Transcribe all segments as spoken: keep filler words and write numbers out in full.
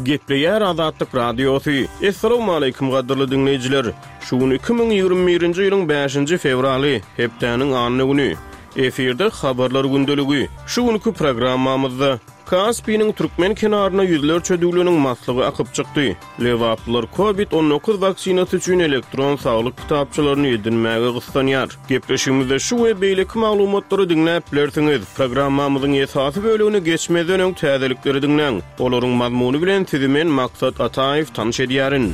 Gepleyer Azatlyk Radiosu. Assalamu alaykum gaderly dinleyijiler. Şugun iki bin ýygrimi birinji ýylyň beşinji fevraly, hepdeniň anyny güni. Eferde habarlar gündeligi. Şugunky programmamyzda Kaspiýanyň türkmen kenaryna ýüzlerçe döwletiň maslygy akyp çykdy. Lewaplar covid on dokuz vaksinasy üçin elektron saglyk kitapçylaryny edinmäge gyslanýar. Gepleşigimizde şu we beýleki maglumatlary dinläp bilersiňiz. Programmamyzyň esasy bölügini geçmeden öň täzelikleri dinleň. Olaryň mazmuny bilen sizi men Maksat Ataýew tanış edýärin.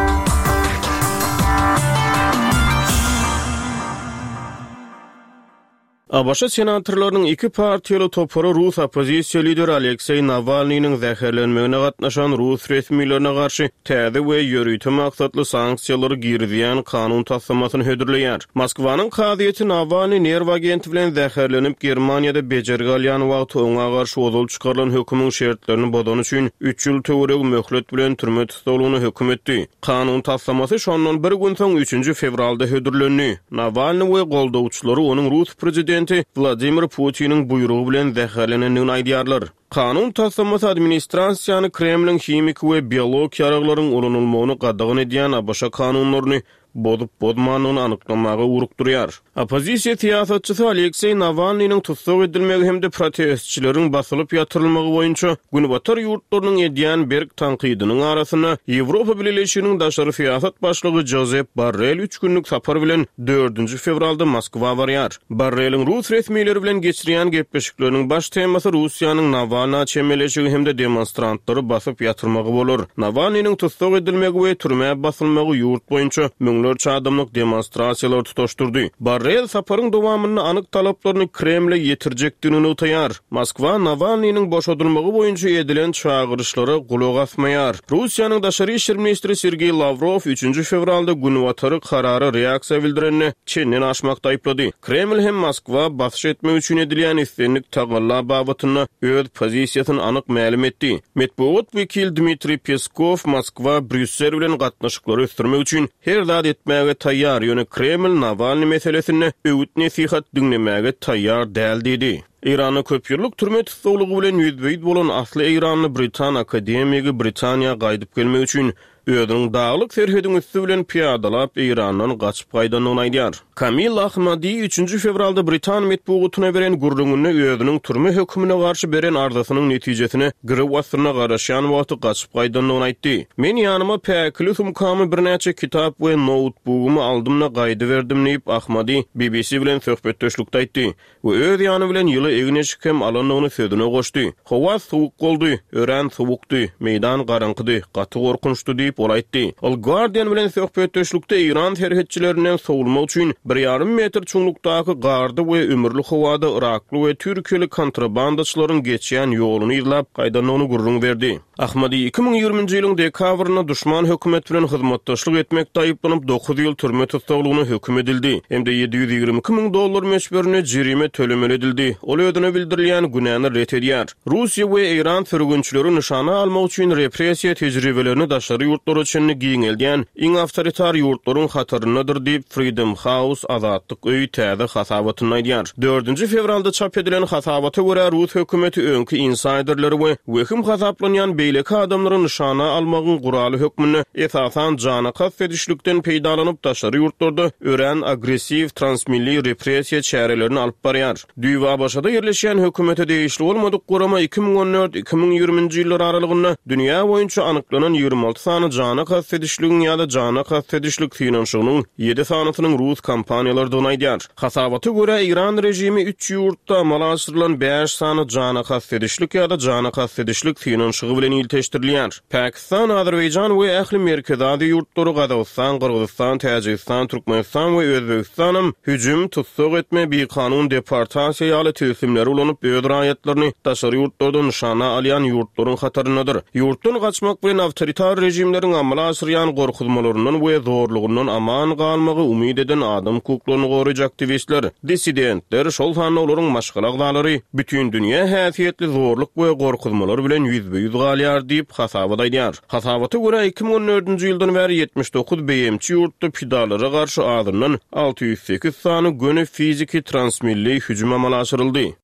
Abaşa senatorlarynyň iki partiýaly topary Rus opozisiýa lideri Aleksey Navalnyň zäherlenmegine gatnaşan Rus resmiýetlerine garşy täze we ýörüýte maksatly sanksiýalary girdiýän kanun taslamasyny hödürleýär. Moskwanyň kadyýety Navalny nerw agenti bilen zäherlenip Germaniýada bejerge alýan wagt oňa garşy ozul çykarylan hökümüň şertlerini bodan üçin üç ýyl töwereg möhlet bilen türme tutulugyny höküm etdi. Kanun taslamasy şondan bir gün soň üçünji fevralda hödürlendi. Navalny we goldawçylary onuň Rus prezidenti Vladimir Putin'in buyruğu bilen zäherlenenini aýdýarlar. Kanun taslamasy administrasiýany Kremliň himik we biologik ýaraglaryň ulanylmagyny gadagyn edýän Abaşa kanunlaryny bozup bozmanyny anyklamaga urukdurýar. Opozisiýa siýasatçysy Aleksey Navalnyň tutsak edilmegi hemde protestçileriň basylyp ýatyrylmagy boýunça günbatar ýurtlarynyň edýän berk tanqydynyň arasyna Ýewropa Birleşiginiň daşary siýasat başlygy Josep Borrell üç günlük sapar bilen dördünji fevralda Moskwa barýar. Borrelliň Rus resmiýetleri bilen geçirýän gepleşikleriniň baş temasy Russiýanyň Navalny çemeleşigi hemde demonstrantlary basyp ýatyrmagy bolar. Navalnyň tutsak edilmegi we türmäge basylmagy ýurt boýunça Müňlerçe adamlyk demonstrasiýalar tutuşturdy. Borrell saparyň dowamyny anyk talaplaryny Kremle ýetirjekdigini utaýar. Moskwa Navalnyň boşadylmagy boýunça edilen çağırışlara gulak asmaýar. Russiýanyň daşary işler ministri Sergey Lavrov üçünji fevralda günwatary karary reaksiýa bildirenini çenden aşmakda aýplady. Kreml hem Moskwa basyş etmek üçin edilýän islenlik tagalla babatyna öz pozisiýasyny anyk ma'lum etdi. Medpuat wekil Dmitri Peskov Moskwa Brüssel bilen gatnaşyklary ösdürmek üçin her zat etmäge taýýar, ýöne Kreml Navalny meselesini öwüt nesihat dinlemäge taýýar däl dedi. İran'ı köp ýyllyk türme tutulugy bilen ýüzbeýid bolan asly İranly Britan akademigi Britaniýa gaýdyp gelmek üçin özüniň daglyk serhedini üstü bilen piýadalap İrandan gaçyp gaýdanyny aýdýar. Kamil Ahmadi üçünji fevralda Britan medpuatyna beren gurrungyny özüniň türme hökmüne garşy beren arzasynyň netijesini gyryp wasyna garaşan wagty gaçyp gaýdanyny aýtdy. Men ýanyma päkli sumkamy birnäçe kitap we notebookymy aldymna gaýdy berdim diýip Ahmadi B B C bilen söhbetdeşlikde aýtdy. We öz ýany bilen ýyly egneşik hem alanyny sözüne goşdy. Hawa suwuk boldy, ören suwukdy, meýdan garankydy, gaty gorkunçdy diýip olaýtdy. Al Guardian bilen söhbetdeşlikde İran terhetçilerinden sowulmak üçin bir ýarym metr çuňlukdaky gardy we ömürli howada Irakly we Türkiýeli kontrabandaçylaryň geçýän ýoluny ýylap gaýdanyny gurrun berdi. Ahmadi iki bin ýygrimiňji ýylyň dekabryna duşman hökümet bilen hyzmatdaşlyk etmekde aýyplanyp dokuz ýyl türme tutulugyny höküm edildi. Hemde yedi ýüz ýygrimi iki mиң dollar meşberine jerime tölemeli edildi. Ol ödüne bildirilýän günäni ret edýär. Russiýa we İran sürgünçileri nişana almak üçin repressiýa tejribelerini daşary ýurtlar üçin giňeldiýän iň awtoritar ýurtlaryň hataryndadyr diýip Freedom House azatlyk öýü täze hasabatyny aýdýar. dördünji fevralda çap edilen hasabata görä Rus hökümeti öňkü insiderleri we wehim hasaplanýan beýleki adamlaryň nişana almagyň guraly hökmüni esasan jana kastetişlikden peýdalanyp daşary ýurtlarda ören agressiv transmilli repressiýa çärelerini alyp barýar. Düýwa başada ýerleşýän hökümete değişli bolmadyk gurama iki bin on dört iki bin ýygrimiňji ýyllar aralygynda dünýä boýunça anyklanan ýygrimi alty sany jana kastetişligin ýa-da jana kastetişlik finansyanyň ýedi sanatynyň Rus kompaniýalaryndan aýdýar. Hasabaty görä İran rejimi üç ýurtda amala aşyrylan beş sany jana kastetişlik ýa-da jana kastetişlik finansygy bilen ilteşdirilýär. Pakistan, Azerbaýjan we ähli merkezadi ýurtlary Gazawstan, Kyrgyzstan, Täjikistan, Türkmenistan we Özbegistanam hüjüm tutsak etme bir kanun deportasiýa ýaly tösimleri ulanyp öz raýatlaryny daşary ýurtlardan nişana alýan ýurtlaryň hataryndadyr. Ýurtdan gaçmak bilen awtoritar rejimleriň amala aşyrýan gorkuzmalaryndan we zorlugyndan aman galmagy umyd eden adam hukuklaryny goraýjak aktivistler, dissidentler, şol sanly olaryň maşgalagdalary bütün dünýä häsiýetli zorluk we gorkuzmalar bilen ýüzbeýüz galýar diýip hasabat aýdýar. Hasabaty görä iki bin on dördünji ýyldan bäri ýetmiş dokuz B M çi ýurtda pidalara garşy azyndan alty ýüz sekiz sany göne fiziki transmilli hüjüm amala aşyryldy.